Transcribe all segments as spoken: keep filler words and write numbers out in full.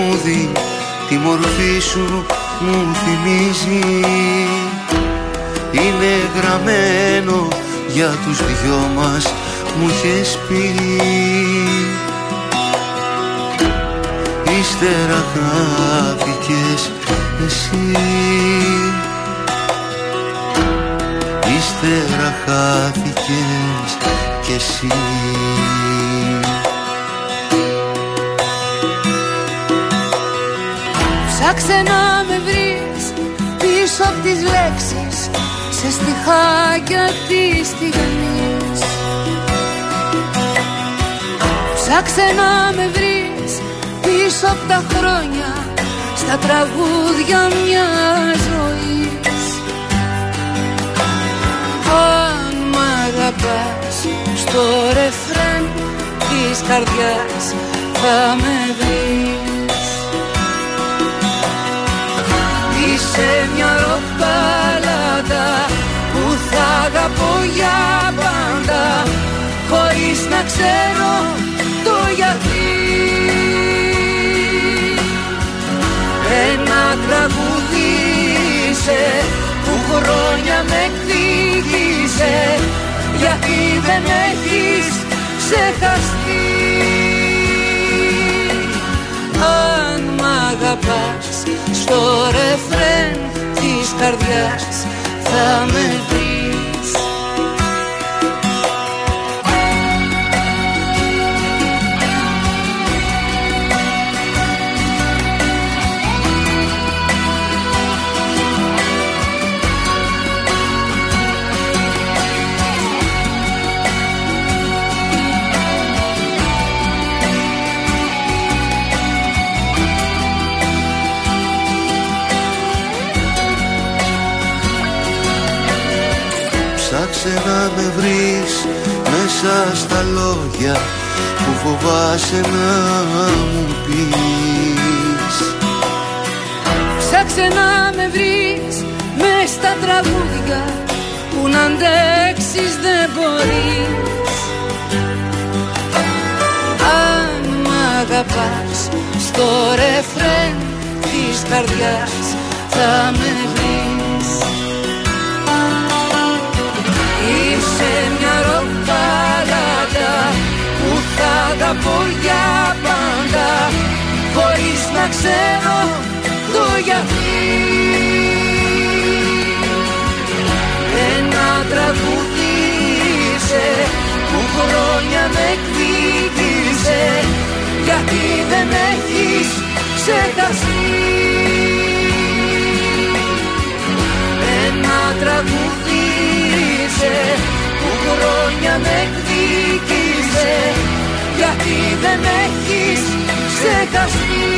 τραγούδι τη μορφή σου μου θυμίζει. Είναι γραμμένο για τους δυο μας, μου είχες πει. Ύστερα χάθηκες εσύ, ύστερα χάθηκες κι εσύ. Ψάξε να με βρεις πίσω απ' τις λέξεις, σε στιχάκια της στιγμής. Ψάξε να με βρεις πίσω απ' τα χρόνια, στα τραγούδια μιας ζωής. Αν μ' αγαπάς, στο ρεφρέν της καρδιάς θα με βρεις. Είσαι μια ροκαλάδα που θα αγαπώ για πάντα, χωρίς να ξέρω το γιατί. Ένα τραγούδι είσαι που χρόνια με εκδίκησε, γιατί δεν έχεις ξεχαστεί. Αν μ' αγαπάς, στο ρεφρέν της καρδιάς θα με βρεις. Ψάξε να με βρεις μέσα στα λόγια που φοβάσαι να μου πεις. Ψάξε να με βρεις μες στα τραγούδια που να αντέξεις δεν μπορείς. Αν μ' αγαπάς, στο ρεφρέν της καρδιάς θα με βρεις. Είσαι μια ροκαλάδα που θα αγαπώ για πάντα, χωρίς να ξέρω το γιατί. Ένα τραγούδι είσαι που χρόνια με εκδίκησε, γιατί δεν έχεις ξεχαστεί. Ένα τραγούδι που χρόνια με εκδίκησε, γιατί δεν έχεις ξεχαστεί.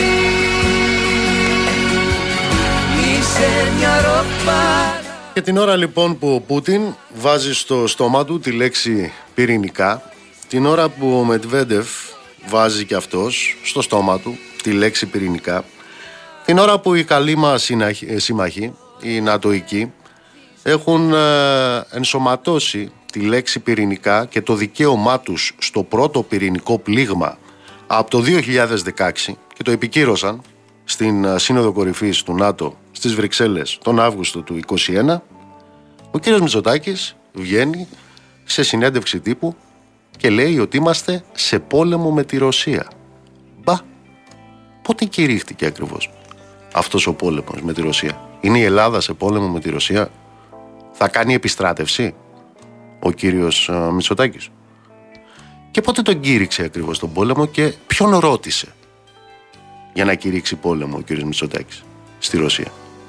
Είσαι μια ροπά. Και την ώρα λοιπόν που ο Πούτιν βάζει στο στόμα του τη λέξη πυρηνικά, την ώρα που ο Μετβέντεφ βάζει και αυτός στο στόμα του τη λέξη πυρηνικά, την ώρα που οι καλοί μας σύμμαχοι, οι νατοικοί, έχουν ενσωματώσει τη λέξη πυρηνικά και το δικαίωμά τους στο πρώτο πυρηνικό πλήγμα από το δύο χιλιάδες δεκαέξι και το επικύρωσαν στην Σύνοδο Κορυφής του ΝΑΤΟ στις Βρυξέλλες τον Αύγουστο του είκοσι ένα, ο κύριος Μητσοτάκης βγαίνει σε συνέντευξη τύπου και λέει ότι είμαστε σε πόλεμο με τη Ρωσία. Μπα, πότε κηρύχθηκε ακριβώς αυτός ο πόλεμος με τη Ρωσία? Είναι η Ελλάδα σε πόλεμο με τη Ρωσία? Θα κάνει επιστράτευση ο κύριος Μητσοτάκης? Και πότε τον κήρυξε ακριβώς τον πόλεμο και ποιον ρώτησε για να κηρύξει πόλεμο ο κύριος Μητσοτάκης στη Ρωσία?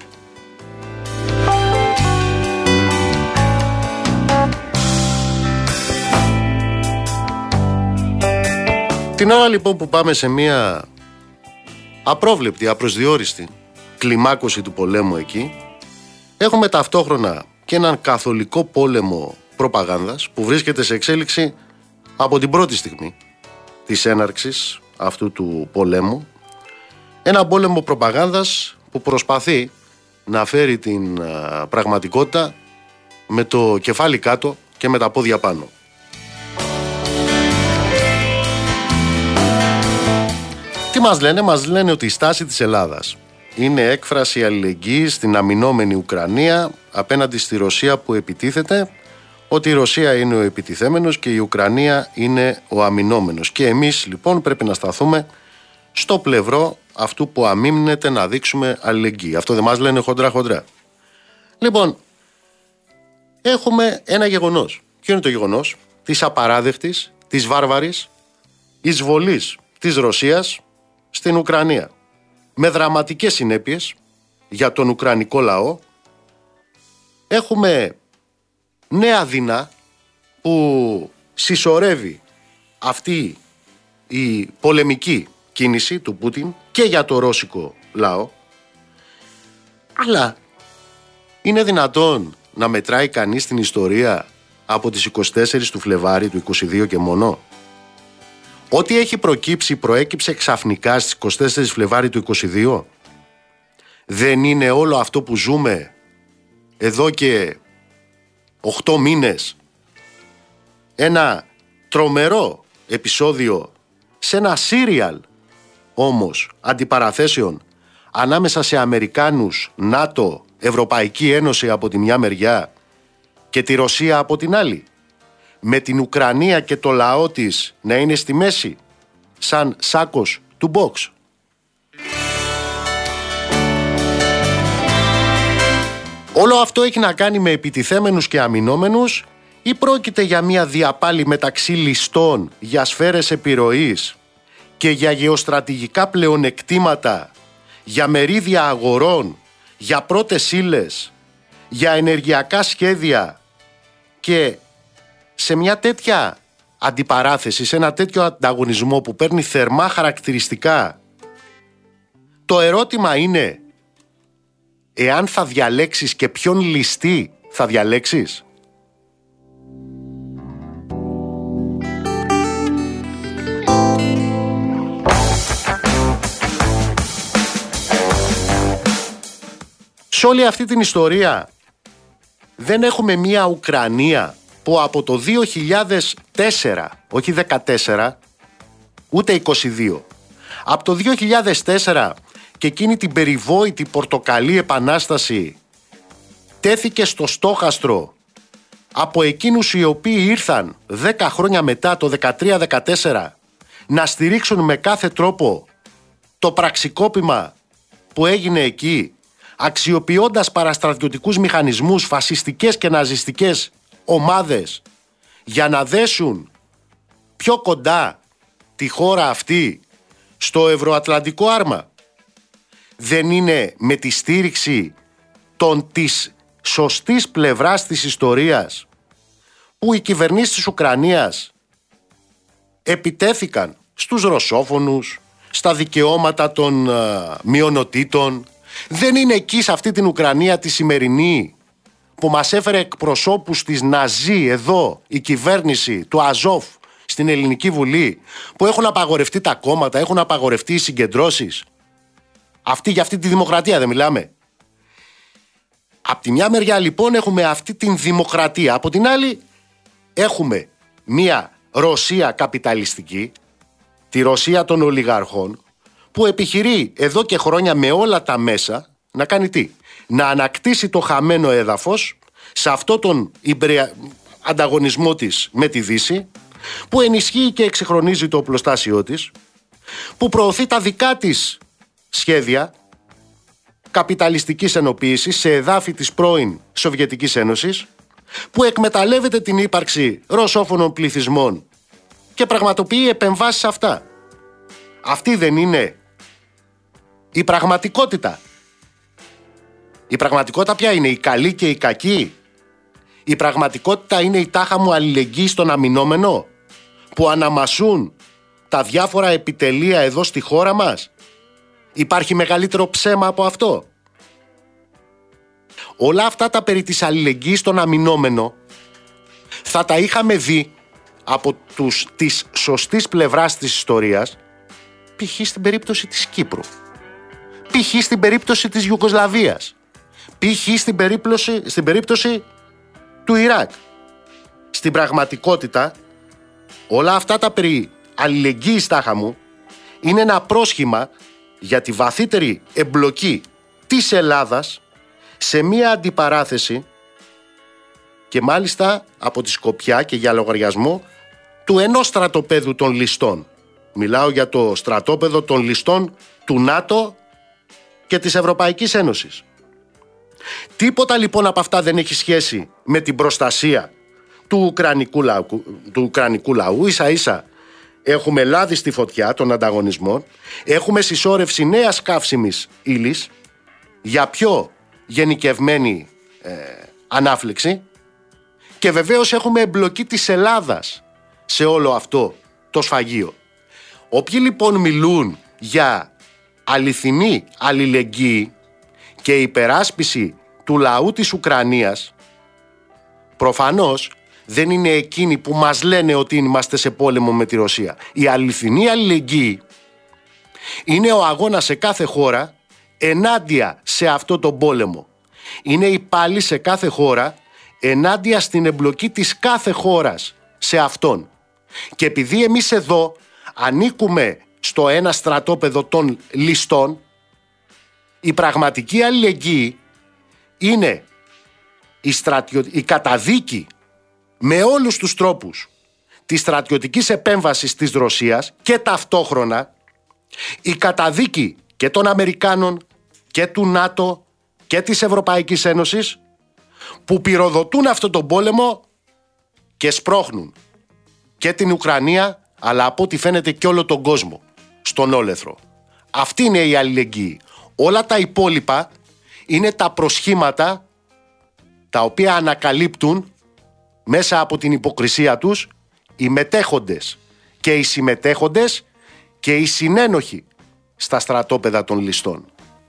Την ώρα λοιπόν που πάμε σε μια απρόβλεπτη, απροσδιόριστη κλιμάκωση του πολέμου εκεί, έχουμε ταυτόχρονα και έναν καθολικό πόλεμο προπαγάνδας που βρίσκεται σε εξέλιξη από την πρώτη στιγμή της έναρξης αυτού του πολέμου. Ένα πόλεμο προπαγάνδας που προσπαθεί να φέρει την α, πραγματικότητα με το κεφάλι κάτω και με τα πόδια πάνω. Τι Τι μας λένε? Μας λένε ότι η στάση της Ελλάδας είναι έκφραση αλληλεγγύης στην αμυνόμενη Ουκρανία απέναντι στη Ρωσία που επιτίθεται, ότι η Ρωσία είναι ο επιτιθέμενος και η Ουκρανία είναι ο αμυνόμενος. Και εμείς λοιπόν πρέπει να σταθούμε στο πλευρό αυτού που αμήμνεται να δείξουμε αλληλεγγύη. Αυτό δεν μας λένε χοντρά χοντρά. Λοιπόν, έχουμε ένα γεγονός. Ποιο είναι το γεγονός? Της απαράδεκτης, της βάρβαρης εισβολής της Ρωσίας στην Ουκρανία. Με δραματικές συνέπειες για τον Ουκρανικό λαό. Έχουμε νέα δεινά που συσσωρεύει αυτή η πολεμική κίνηση του Πούτιν και για το ρώσικο λαό. Αλλά είναι δυνατόν να μετράει κανείς την ιστορία από τις είκοσι τέσσερις του Φλεβάρι του είκοσι δύο και μόνο? Ό,τι έχει προκύψει προέκυψε ξαφνικά στις είκοσι τέσσερις Φλεβάρι του είκοσι δύο. Δεν είναι όλο αυτό που ζούμε εδώ και οκτώ μήνες ένα τρομερό επεισόδιο σε ένα σύριαλ όμως αντιπαραθέσεων ανάμεσα σε Αμερικάνους, ΝΑΤΟ, Ευρωπαϊκή Ένωση από τη μια μεριά και τη Ρωσία από την άλλη, με την Ουκρανία και το λαό της να είναι στη μέση σαν σάκος του box. Όλο αυτό έχει να κάνει με επιτιθέμενους και αμυνόμενους ή πρόκειται για μια διαπάλη μεταξύ ληστών για σφαίρες επιρροής και για γεωστρατηγικά πλεονεκτήματα, για μερίδια αγορών, για πρώτες ύλες, για ενεργειακά σχέδια, και σε μια τέτοια αντιπαράθεση, σε ένα τέτοιο ανταγωνισμό που παίρνει θερμά χαρακτηριστικά, το ερώτημα είναι εάν θα διαλέξεις και ποιον ληστή θα διαλέξεις. Σε όλη αυτή την ιστορία δεν έχουμε μια Ουκρανία που από το δύο χιλιάδες τέσσερα, όχι δεκατέσσερα, ούτε είκοσι δύο, από το δύο χιλιάδες τέσσερα και εκείνη την περιβόητη πορτοκαλί επανάσταση τέθηκε στο στόχαστρο από εκείνους οι οποίοι ήρθαν δέκα χρόνια μετά, το δεκατρία δεκατέσσερα, να στηρίξουν με κάθε τρόπο το πραξικόπημα που έγινε εκεί, αξιοποιώντας παραστρατιωτικούς μηχανισμούς, φασιστικές και ναζιστικές ομάδες για να δέσουν πιο κοντά τη χώρα αυτή στο ευρωατλαντικό άρμα. Δεν είναι με τη στήριξη των της σωστής πλευράς της ιστορίας που οι κυβερνήσεις της Ουκρανίας επιτέθηκαν στους ρωσόφωνους, στα δικαιώματα των uh, μειονοτήτων? Δεν είναι εκεί, σε αυτή την Ουκρανία τη σημερινή, που μας έφερε εκπροσώπους της Ναζί εδώ, η κυβέρνηση του Αζόφ στην Ελληνική Βουλή, που έχουν απαγορευτεί τα κόμματα, έχουν απαγορευτεί οι συγκεντρώσεις? Αυτή, για αυτή τη δημοκρατία δεν μιλάμε? Απ' τη μια μεριά λοιπόν έχουμε αυτή την δημοκρατία, από την άλλη έχουμε μια Ρωσία καπιταλιστική, τη Ρωσία των ολιγαρχών, που επιχειρεί εδώ και χρόνια με όλα τα μέσα να κάνει τι? Να ανακτήσει το χαμένο έδαφος σε αυτό τον υπερια... ανταγωνισμό της με τη Δύση, που ενισχύει και εξυγχρονίζει το οπλοστάσιό της, που προωθεί τα δικά της σχέδια καπιταλιστικής ενοποίησης σε εδάφη της πρώην Σοβιετικής Ένωσης, που εκμεταλλεύεται την ύπαρξη ρωσόφωνων πληθυσμών και πραγματοποιεί επεμβάσεις σε αυτά. Αυτή δεν είναι η πραγματικότητα? Η πραγματικότητα ποια είναι? Η καλή και η κακή? Η πραγματικότητα είναι η τάχα μου αλληλεγγύη στον αμυνόμενο που αναμασούν τα διάφορα επιτελεία εδώ στη χώρα μας? Υπάρχει μεγαλύτερο ψέμα από αυτό? Όλα αυτά τα περί της αλληλεγγύης στον αμυνόμενο θα τα είχαμε δει από τους της σωστής πλευράς της ιστορίας, π.χ. στην περίπτωση της Κύπρου, π.χ. στην περίπτωση της Ιουγκοσλαβίας, π.χ. στην περίπτωση, στην περίπτωση του Ιράκ. Στην πραγματικότητα όλα αυτά τα περί αλληλεγγύης τάχα μου είναι ένα πρόσχημα για τη βαθύτερη εμπλοκή της Ελλάδας σε μία αντιπαράθεση και μάλιστα από τη σκοπιά και για λογαριασμό του ενός στρατοπέδου των ληστών. Μιλάω για το στρατόπεδο των ληστών του ΝΑΤΟ και της Ευρωπαϊκής Ένωσης. Τίποτα λοιπόν από αυτά δεν έχει σχέση με την προστασία του Ουκρανικού λαού. Του Ουκρανικού λαού. Ίσα ίσα έχουμε λάδι στη φωτιά των ανταγωνισμών, έχουμε συσσόρευση νέας καύσιμης ύλης για πιο γενικευμένη ε, ανάφλεξη και βεβαίως έχουμε εμπλοκή της Ελλάδας σε όλο αυτό το σφαγείο. Όποιοι λοιπόν μιλούν για αληθινή αλληλεγγύη και υπεράσπιση του λαού της Ουκρανίας, προφανώς δεν είναι εκείνοι που μας λένε ότι είμαστε σε πόλεμο με τη Ρωσία. Η αληθινή αλληλεγγύη είναι ο αγώνας σε κάθε χώρα ενάντια σε αυτό τον πόλεμο. Είναι η πάλι σε κάθε χώρα ενάντια στην εμπλοκή της κάθε χώρας σε αυτόν. Και επειδή εμείς εδώ ανήκουμε στο ένα στρατόπεδο των ληστών, η πραγματική αλληλεγγύη είναι η, στρατιο... η καταδίκη με όλους τους τρόπους της στρατιωτικής επέμβασης της Ρωσίας και ταυτόχρονα η καταδίκη και των Αμερικάνων και του ΝΑΤΟ και της Ευρωπαϊκής Ένωσης που πυροδοτούν αυτόν τον πόλεμο και σπρώχνουν και την Ουκρανία αλλά από ό,τι φαίνεται και όλο τον κόσμο στον όλεθρο. Αυτή είναι η αλληλεγγύη. Όλα τα υπόλοιπα είναι τα προσχήματα τα οποία ανακαλύπτουν μέσα από την υποκρισία τους οι μετέχοντες και οι συμμετέχοντες και οι συνένοχοι στα στρατόπεδα των ληστών.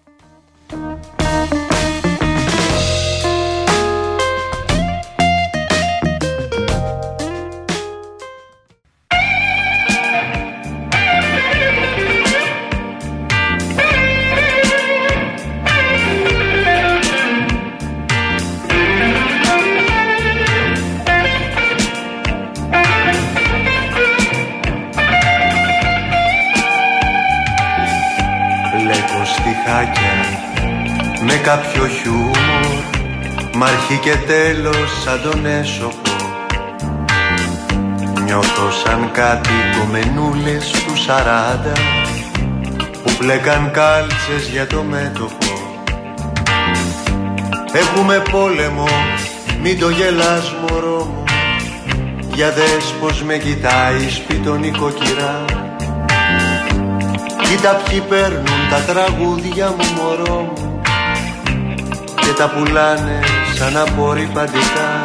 Με κάποιο χιούμορ, μ' αρχή και τέλος σαν τον έσωπο. Νιώθω σαν κάτι κομμενούλες του σαράντα που πλέκαν κάλτσες για το μέτωπο. Έχουμε πόλεμο, μην το γελάς μωρό μου, για δες πως με κοιτάει σπίτον νοικοκυρά. Κοίτα ποιοι παίρνουν τα τραγούδια μου μωρό μου και τα πουλάνε σαν απορριπαντικά.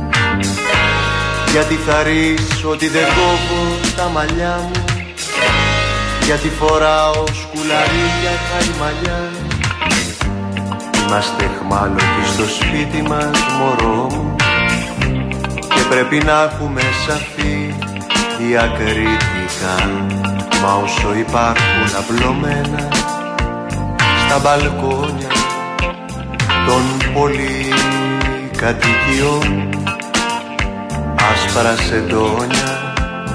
Γιατί θα ρεις ότι δεν κόβω τα μαλλιά μου, γιατί φοράω σκουλαρίκια χαϊμαλιά. Είμαστε εχμάλωτοι στο σπίτι μας μωρό μου και πρέπει να έχουμε σαφή διακριτικά. Μα όσο υπάρχουν απλωμένα στα μπαλκόνια των πολυκατοικιών άσπρα σεντόνια,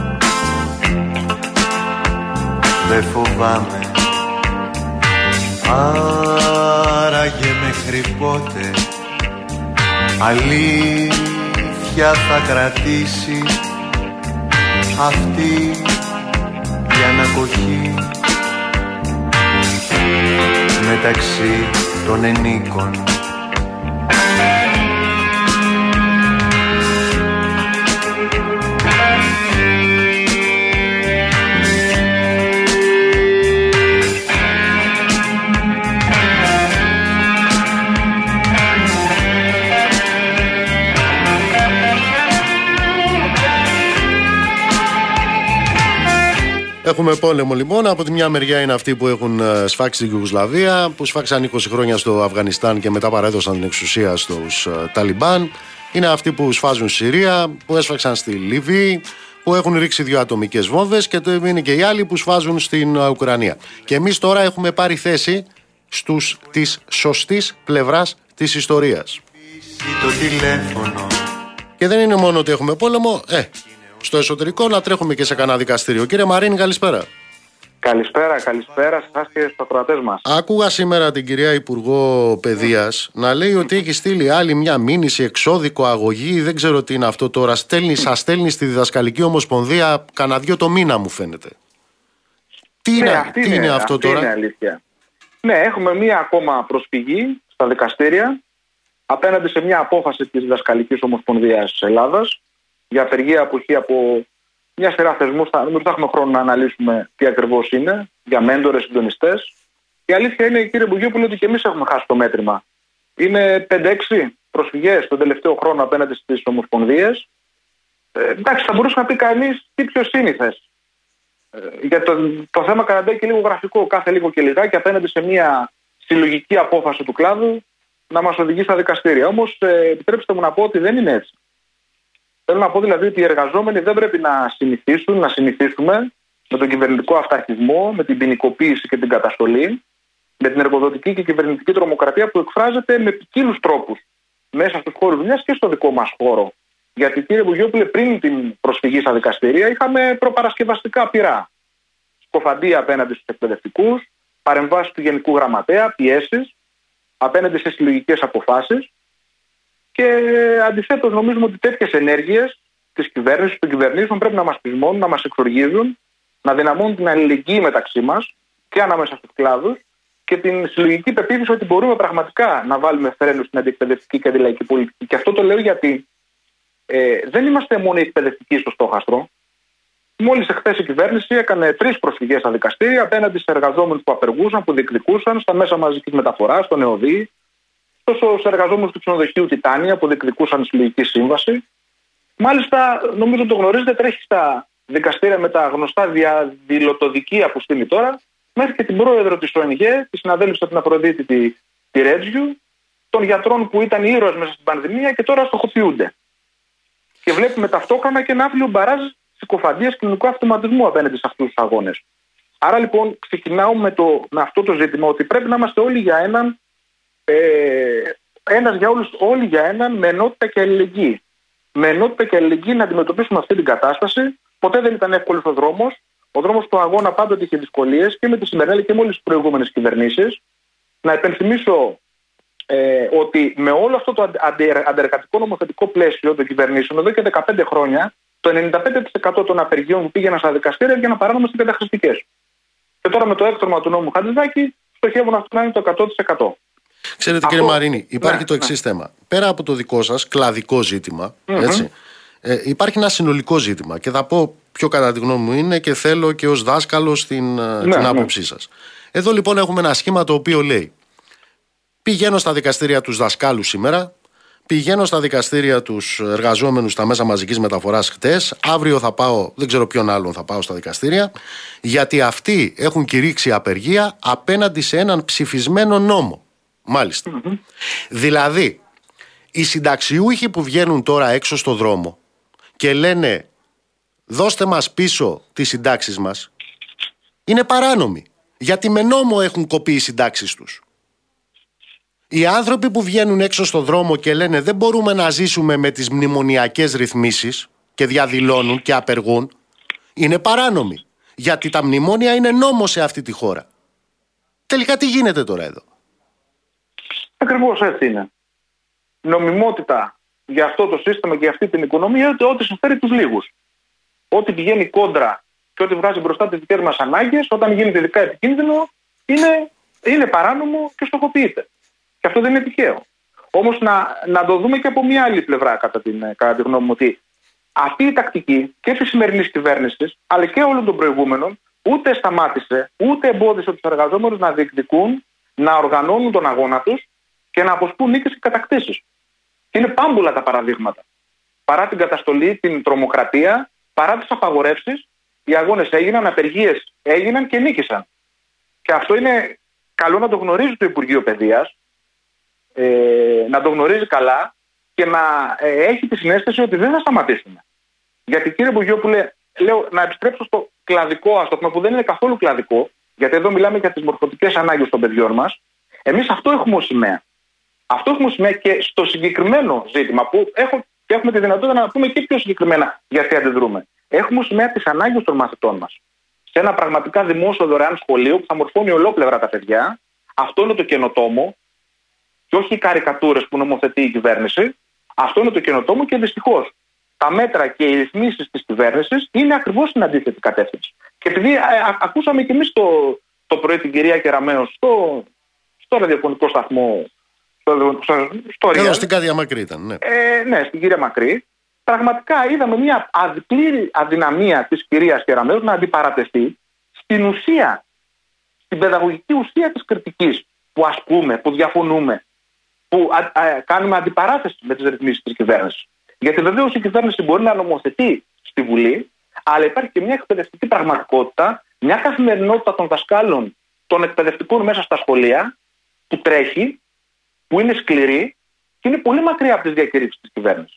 δε φοβάμαι. Άραγε μέχρι πότε αλήθεια θα κρατήσει αυτή η ανακοχή μεταξύ των ενίκων. Έχουμε πόλεμο λοιπόν. Από τη μια μεριά είναι αυτοί που έχουν σφάξει την Ιουγκοσλαβία, που σφάξαν είκοσι χρόνια στο Αφγανιστάν και μετά παρέδωσαν την εξουσία στους Ταλιμπάν. Είναι αυτοί που σφάζουν στη Συρία, που έσφαξαν στη Λιβύη, που έχουν ρίξει δύο ατομικές βόμβες, και είναι και οι άλλοι που σφάζουν στην Ουκρανία. Και εμείς τώρα έχουμε πάρει θέση στους της σωστής πλευράς της ιστορίας. Το τηλέφωνο. Και δεν είναι μόνο ότι έχουμε πόλεμο, ε, στο εσωτερικό να τρέχουμε και σε κανένα δικαστήριο. Κύριε Μαρίνη, καλησπέρα. Καλησπέρα, καλησπέρα σε εσάς και στους ακροατές μας. Άκουγα σήμερα την κυρία Υπουργό Παιδείας να λέει ότι έχει στείλει άλλη μια μήνυση, εξώδικο, αγωγή, δεν ξέρω τι είναι αυτό τώρα. Στέλνει, σας στέλνει στη Διδασκαλική Ομοσπονδία κανένα δυο το μήνα, μου φαίνεται. Τι ναι, είναι, αυτή τι είναι, είναι αυτό αυτή τώρα? Είναι αλήθεια. Ναι, έχουμε μία ακόμα προσφυγή στα δικαστήρια απέναντι σε μια απόφαση της Διδασκαλικής Ομοσπονδίας της Ελλάδας για απεργία αποχή από μια σειρά θεσμούς. Δεν θα έχουμε χρόνο να αναλύσουμε τι ακριβώς είναι, για μέντορες, συντονιστές. Η αλήθεια είναι, κύριε Μπουγιόπουλε, ότι και εμείς έχουμε χάσει το μέτρημα. Είναι πέντε έξι προσφυγές τον τελευταίο χρόνο απέναντι στις ομοσπονδίες. Ε, εντάξει, θα μπορούσε να πει κανείς τι πιο σύνηθες. Ε, για το, το θέμα καταντάει και λίγο γραφικό, κάθε λίγο και λιγάκι απέναντι σε μια συλλογική απόφαση του κλάδου να μας οδηγεί στα δικαστήρια. Όμως, ε, επιτρέψτε μου να πω ότι δεν είναι έτσι. Θέλω να πω δηλαδή ότι οι εργαζόμενοι δεν πρέπει να συνηθίσουν, να συνηθίσουμε με τον κυβερνητικό αυταρχισμό, με την ποινικοποίηση και την καταστολή, με την εργοδοτική και κυβερνητική τρομοκρατία που εκφράζεται με ποικίλους τρόπους μέσα στους χώρους δουλειάς και στο δικό μας χώρο. Γιατί, κύριε Μπουγιόπουλε, πριν την προσφυγή στα δικαστήρια είχαμε προπαρασκευαστικά πειρά. Σκοφαντία απέναντι στους εκπαιδευτικούς, παρεμβάσεις του Γενικού Γραμματέα, πιέσεις απέναντι σε συλλογικές αποφάσεις. Και αντιθέτως, νομίζουμε ότι τέτοιες ενέργειες της κυβέρνησης, των κυβερνήσεων πρέπει να μας πεισμώνουν, να μας εξοργίζουν, να δυναμώνουν την αλληλεγγύη μεταξύ μας και ανάμεσα στους κλάδους και την συλλογική πεποίθηση ότι μπορούμε πραγματικά να βάλουμε φρένους στην αντιεκπαιδευτική και αντιλαϊκή πολιτική. Και αυτό το λέω γιατί ε, δεν είμαστε μόνο οι εκπαιδευτικοί στο στόχαστρο. Μόλις εχθές η κυβέρνηση έκανε τρεις προσφυγές στα δικαστήρια απέναντι σε εργαζόμενους που απεργούσαν, που διεκδικούσαν στα μέσα μαζικής μεταφοράς, στον ΕΟΔΗ, στους εργαζόμενους του ξενοδοχείου Τιτάνια που διεκδικούσαν συλλογική σύμβαση. Μάλιστα, νομίζω το γνωρίζετε, τρέχει στα δικαστήρια με τα γνωστά διαδηλωτοδικεία που στείλει τώρα, μέχρι και την πρόεδρο της ΟΕΝΓΕ, τη συναδέλφισσα από την Αφροδίτη τη, τη Ρέτζιου, των γιατρών που ήταν ήρωες μέσα στην πανδημία και τώρα στοχοποιούνται. Και βλέπουμε ταυτόχρονα και ένα αύριο μπαράζ συκοφαντίας κοινωνικού αυτοματισμού απέναντι σε αυτούς τους αγώνες. Άρα λοιπόν ξεκινάω με, το, με αυτό το ζήτημα ότι πρέπει να είμαστε όλοι για έναν. Ε, ένας για όλους, όλοι για έναν, με ενότητα και αλληλεγγύη. Με ενότητα και αλληλεγγύη να αντιμετωπίσουμε αυτή την κατάσταση. Ποτέ δεν ήταν εύκολος ο δρόμος. Ο δρόμος του αγώνα πάντοτε είχε δυσκολίες και με τη σημερινή και με όλες τις προηγούμενες κυβερνήσεις. Να υπενθυμίσω ε, ότι με όλο αυτό το αντεργατικό νομοθετικό πλαίσιο των κυβερνήσεων, εδώ και δεκαπέντε χρόνια, το ενενήντα πέντε τοις εκατό των απεργιών που πήγαιναν στα δικαστήρια έγιναν παράνομες και καταχρηστικές. Και τώρα με το έκτρωμα του νόμου Χατζηδάκη στοχεύουν αυτό να είναι το εκατό τοις εκατό. Ξέρετε, αυτό, κύριε Μαρίνη, υπάρχει ναι, το εξής ναι. θέμα. Πέρα από το δικό σας κλαδικό ζήτημα, mm-hmm. έτσι, ε, υπάρχει ένα συνολικό ζήτημα και θα πω ποιο κατά τη γνώμη μου είναι και θέλω και ως δάσκαλος την, ναι, την ναι. άποψή σας. Εδώ λοιπόν έχουμε ένα σχήμα το οποίο λέει: πηγαίνω στα δικαστήρια τους δασκάλους σήμερα, πηγαίνω στα δικαστήρια τους εργαζόμενους στα μέσα μαζικής μεταφοράς χτες, αύριο θα πάω, δεν ξέρω ποιον άλλον θα πάω στα δικαστήρια, γιατί αυτοί έχουν κηρύξει απεργία απέναντι σε έναν ψηφισμένο νόμο. Μάλιστα. Mm-hmm. Δηλαδή, οι συνταξιούχοι που βγαίνουν τώρα έξω στο δρόμο και λένε δώστε μας πίσω τις συντάξεις μας, είναι παράνομοι. Γιατί με νόμο έχουν κοπεί οι συντάξεις τους. Οι άνθρωποι που βγαίνουν έξω στο δρόμο και λένε δεν μπορούμε να ζήσουμε με τις μνημονιακές ρυθμίσεις και διαδηλώνουν και απεργούν, είναι παράνομοι. Γιατί τα μνημόνια είναι νόμο σε αυτή τη χώρα. Τελικά τι γίνεται τώρα εδώ? Ακριβώς έτσι είναι. Νομιμότητα για αυτό το σύστημα και για αυτή την οικονομία είναι ό,τι συμφέρει τους λίγους. Ό,τι πηγαίνει κόντρα και ό,τι βγάζει μπροστά τις δικές μας ανάγκες, όταν γίνεται ειδικά επικίνδυνο, είναι, είναι παράνομο και στοχοποιείται. Και αυτό δεν είναι τυχαίο. Όμως να, να το δούμε και από μια άλλη πλευρά, κατά, την, κατά τη γνώμη μου, ότι αυτή η τακτική και της σημερινής κυβέρνησης, αλλά και όλων των προηγούμενων, ούτε σταμάτησε, ούτε εμπόδισε τους εργαζόμενους να διεκδικούν, να οργανώνουν τον αγώνα τους και να αποσπούν νίκες και κατακτήσεις. Είναι πάμπολα τα παραδείγματα. Παρά την καταστολή, την τρομοκρατία, παρά τις απαγορεύσεις, οι αγώνες έγιναν, απεργίες έγιναν και νίκησαν. Και αυτό είναι καλό να το γνωρίζει το Υπουργείο Παιδείας, ε, να το γνωρίζει καλά και να ε, έχει τη συναίσθηση ότι δεν θα σταματήσουμε. Γιατί, κύριε Μπουγιόπουλε, λέω να επιστρέψω στο κλαδικό, ας το πούμε, που δεν είναι καθόλου κλαδικό, γιατί εδώ μιλάμε για τις μορφωτικές ανάγκες των παιδιών μας. Εμείς αυτό έχουμε ως σημαία. Αυτό έχουμε ως σημαία και στο συγκεκριμένο ζήτημα που έχω, και έχουμε τη δυνατότητα να πούμε και πιο συγκεκριμένα γιατί αντιδρούμε. Έχουμε ως σημαία τις ανάγκες των μαθητών μας. σε ένα πραγματικά δημόσιο δωρεάν σχολείο που θα μορφώνει ολόκληρα τα παιδιά. Αυτό είναι το καινοτόμο, και όχι οι καρικατούρες που νομοθετεί η κυβέρνηση. Αυτό είναι το καινοτόμο, και δυστυχώς τα μέτρα και οι ρυθμίσεις της κυβέρνησης είναι ακριβώς στην αντίθετη κατεύθυνση. Και επειδή α, α, ακούσαμε και εμείς το, το πρωί την κυρία Κεραμέως στο, στο ραδιοφωνικό σταθμό, στο, στο, στο Εδώ στην Κάδια Μακρύ ήταν, ναι. Ε, ναι, στην κυρία Μακρύ. Πραγματικά είδαμε μια πλήρη αδυναμία της κυρίας Κεραμέως να αντιπαρατεθεί στην ουσία, στην παιδαγωγική ουσία της κριτικής που ασκούμε, που διαφωνούμε, που α, α, κάνουμε αντιπαράθεση με τις ρυθμίσεις της κυβέρνησης. Γιατί βεβαίως η κυβέρνηση μπορεί να νομοθετεί στη Βουλή, αλλά υπάρχει και μια εκπαιδευτική πραγματικότητα, μια καθημερινότητα των δασκάλων, των εκπαιδευτικών μέσα στα σχολεία, που τρέχει, που είναι σκληρή και είναι πολύ μακριά από τις διακηρύξεις της κυβέρνησης.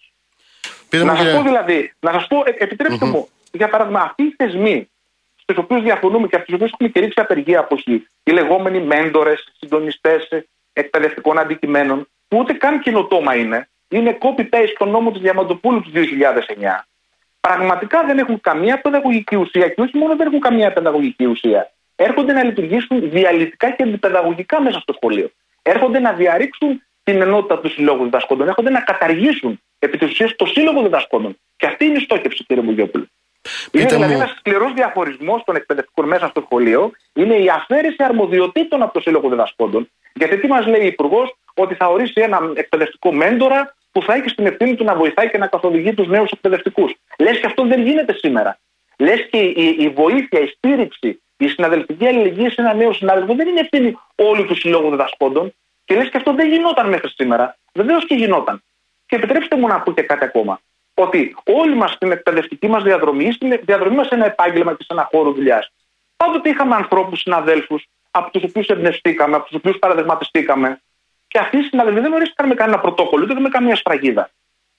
Να σας πω δηλαδή, να σας πω, επιτρέψτε mm-hmm. μου, για παράδειγμα, αυτοί οι θεσμοί στους οποίους διαφωνούμε και αυτούς τους οποίους έχουμε κηρύξει απεργία αποχή, οι λεγόμενοι μέντορες, συντονιστές εκπαιδευτικών αντικειμένων, που ούτε καν καινοτόμα είναι, είναι copy-paste στον νόμο της Διαμαντοπούλου του δύο χιλιάδες εννιά, πραγματικά δεν έχουν καμία παιδαγωγική ουσία, και όχι μόνο δεν έχουν καμία παιδαγωγική ουσία, έρχονται να λειτουργήσουν διαλυτικά και αντιπαιδαγωγικά μέσα στο σχολείο. Έρχονται να διαρρήξουν την ενότητα του Συλλόγου Διδασκόντων, έρχονται να καταργήσουν επί της ουσίας το Σύλλογο Διδασκόντων. Και αυτή είναι η στόχευση, κύριε Μπογιόπουλε. Είναι δηλαδή ένας σκληρός διαχωρισμός των εκπαιδευτικών μέσα στο σχολείο, είναι η αφαίρεση αρμοδιοτήτων από το Σύλλογο Διδασκόντων. Γιατί τι μας λέει ο Υπουργός, ότι θα ορίσει ένα εκπαιδευτικό μέντορα που θα έχει στην ευθύνη του να βοηθάει και να καθοδηγεί τους νέους εκπαιδευτικούς. Λες και αυτό δεν γίνεται σήμερα. Λες και η, η βοήθεια, η στήριξη, η συναδελφική αλληλεγγύη σε ένα νέο συνάδελφο δεν είναι ευθύνη όλου του Συλλόγου Διδασκόντων. Και λες και αυτό δεν γινόταν μέχρι σήμερα. Βεβαίως και γινόταν. Και επιτρέψτε μου να πω και κάτι ακόμα. Ότι όλοι μας στην εκπαιδευτική μας διαδρομή, στην διαδρομή μας σε ένα επάγγελμα και σε ένα χώρο δουλειάς, πάντοτε είχαμε ανθρώπους, συναδέλφους, από τους οποίους εμπνευστήκαμε, από τους οποίους παραδειγματιστήκαμε. Και αυτοί οι συναδελφοί δεν ορίστηκαν με κανένα πρωτόκολλο, ούτε με καμία σφραγίδα.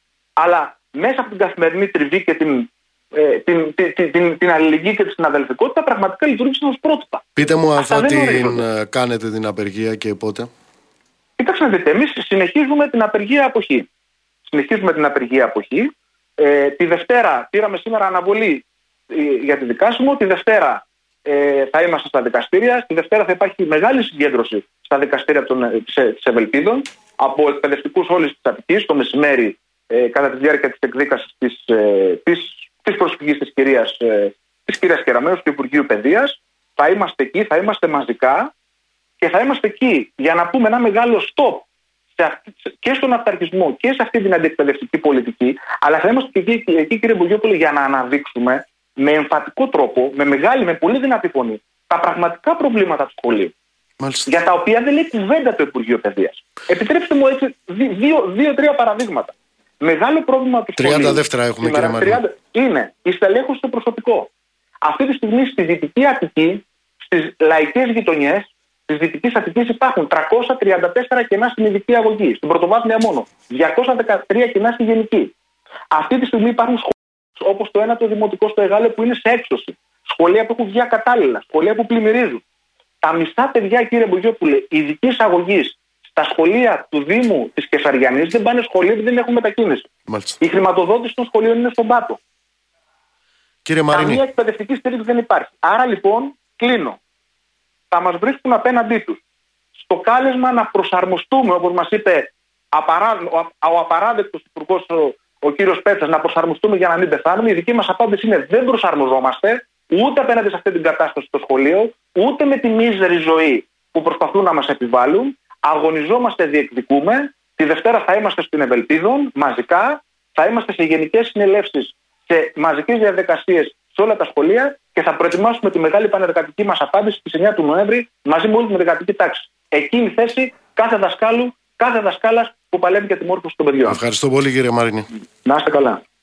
Αλλά μέσα από την καθημερινή τριβή και την, ε, την, την, την, την, την αλληλεγγύη και τη συναδελφικότητα, πραγματικά λειτουργήσαν ως πρότυπα. Πείτε μου, αν θα την κάνετε την απεργία και πότε. Κοιτάξτε να δείτε, εμείς συνεχίζουμε την απεργία αποχή. Συνεχίζουμε την απεργία αποχή. Ε, τη Δευτέρα πήραμε σήμερα αναβολή ε, για τη δικάσιμο. Τη Δευτέρα ε, θα είμαστε στα δικαστήρια. Τη Δευτέρα θα υπάρχει μεγάλη συγκέντρωση στα δικαστήρια των, της, της Ευελπίδων από εκπαιδευτικούς όλης της Αττικής το μεσημέρι ε, κατά τη διάρκεια της εκδίκασης της, ε, της, της προσφυγής της κυρίας, ε, της κυρίας Κεραμέως του Υπουργείου Παιδείας. Θα είμαστε εκεί, θα είμαστε μαζικά. Και θα είμαστε εκεί για να πούμε ένα μεγάλο stop σε αυτή, και στον αυταρχισμό και σε αυτή την αντιεκπαιδευτική πολιτική, αλλά θα είμαστε και εκεί, εκεί κύριε Μπογιόπουλε, για να αναδείξουμε με εμφατικό τρόπο, με μεγάλη, με πολύ δυνατή φωνή, τα πραγματικά προβλήματα του σχολείου. Μάλιστα. Για τα οποία δεν λέει κουβέντα το Υπουργείο Παιδείας. Επιτρέψτε μου έτσι δύο-τρία παραδείγματα. Μεγάλο πρόβλημα του σχολείου. τριάντα δεύτερα έχουμε, σήμερα, κύριε Μαρίνη. Είναι η στελέχωση στο προσωπικό. Αυτή τη στιγμή στη Δυτική Αττική, στις λαϊκές γειτονιές της Δυτικής Αττικής υπάρχουν τριακόσια τριάντα τέσσερα κενά στην ειδική αγωγή, στην πρωτοβάθμια μόνο. διακόσια δεκατρία κενά στη γενική. Αυτή τη στιγμή υπάρχουν σχολεία όπως το ένατο δημοτικό στο Εγάλεο που είναι σε έξωση. Σχολεία που έχουν βγει ακατάλληλα, σχολεία που πλημμυρίζουν. Τα μισά παιδιά, κύριε Μπογιόπουλε, ειδικής αγωγής στα σχολεία του Δήμου της Κεσαριανής δεν πάνε σχολεία γιατί δεν έχουν μετακίνηση. Μάλιστα. Η χρηματοδότηση των σχολείων είναι στον πάτο. Κύριε Μαρίνη. Καμία εκπαιδευτική στήριξη δεν υπάρχει. Άρα λοιπόν, κλείνω. Θα μας βρίσκουν απέναντί τους στο κάλεσμα να προσαρμοστούμε, όπως μας είπε απαρά... ο, ο απαράδεκτος υπουργός ο, ο κύριος Πέτσας, να προσαρμοστούμε για να μην πεθάνουμε. Η δική μας απάντηση είναι δεν προσαρμοζόμαστε ούτε απέναντι σε αυτή την κατάσταση στο σχολείο, ούτε με τη μίζερη ζωή που προσπαθούν να μας επιβάλλουν. Αγωνιζόμαστε, διεκδικούμε. Τη Δευτέρα θα είμαστε στην Ευελπίδων μαζικά, θα είμαστε σε γενικές συνελεύσεις, σε μαζικές διαδικασίες σε όλα τα σχολεία και θα προετοιμάσουμε τη μεγάλη πανεργατική μας απάντηση στις εννιά του Νοέμβρη μαζί με όλη την εργατική τάξη. Εκεί είναι η θέση κάθε δασκάλου, κάθε δασκάλας που παλεύει για τη μόρφωση των παιδιών. Ευχαριστώ πολύ, κύριε Μαρίνη. Να είστε καλά.